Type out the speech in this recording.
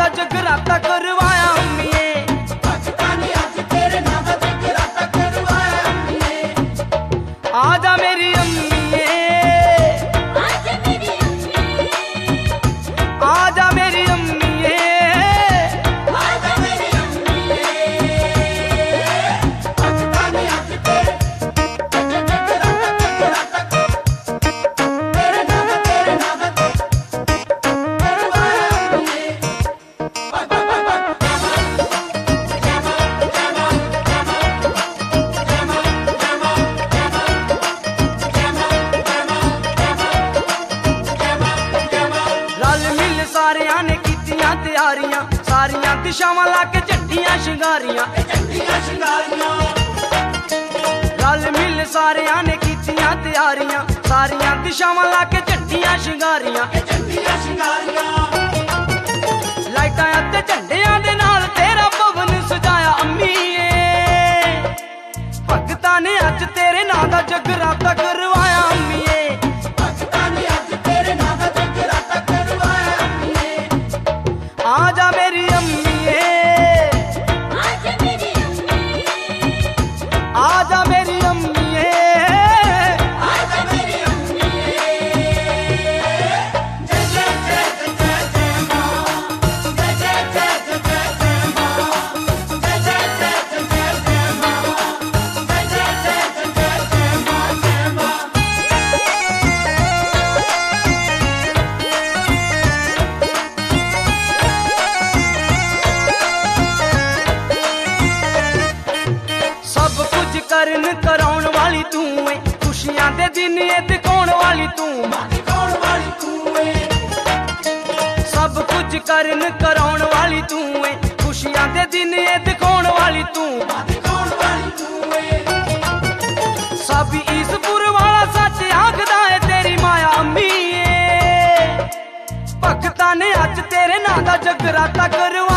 जगराता करवाया अम्मीए। भगतां ने अज तेरे नां दा जगराता करवाया अम्मीए। आजा मेरी अम्मीए, आजा मेरी अम्मीए, आजा मेरी अम्मीए, आजा मेरी अम्मीए। भगतां ने अज तेरे जगराता तेरे नां दा करवाया अम्मीए। रल मिल सारियां ने कीतियां तैयारियां, सारियां दिशावां लाके झंडियां शिंगारियां। झंडियां शिंगारियां, रल मिल सारियां ने कीतियां तैयारियां, सारियां दिशावां लाके झंडियां शिंगारियां। झंडियां शिंगारियां। लाइटां ते झंडियां दे नाल तेरा भवन सजाया अम्मीए। भगतां ने अज तेरे नां दा जगराता करवाया अम्मीए। भगतां ने अज तेरे नां दा जगराता करवाया अम्मीए। आजा मेरी अम्मीए, आजा मेरी अम्मीए, आजा मेरी अम्मीए, आजा मेरी अम्मीए। जय जय जय जय जय मां, जय जय जय जय जय मां, जय जय जय जय जय मां, जय जय जय जय जय मां, जय मां। सब कुछ करन कराउण वाली तू है, खुशियां दे दिन ए दिखाउण वाली तू। कौन वाली तू है? सब कुछ करन कराउण वाली तू है, खुशियां दे दिन ए दिखाउण वाली तू। कौन वाली तू है? सब ईसपुर वाला सच आखदा है तेरी माया अम्मीए। भगतां ने अज तेरे नां दा जगराता करवाया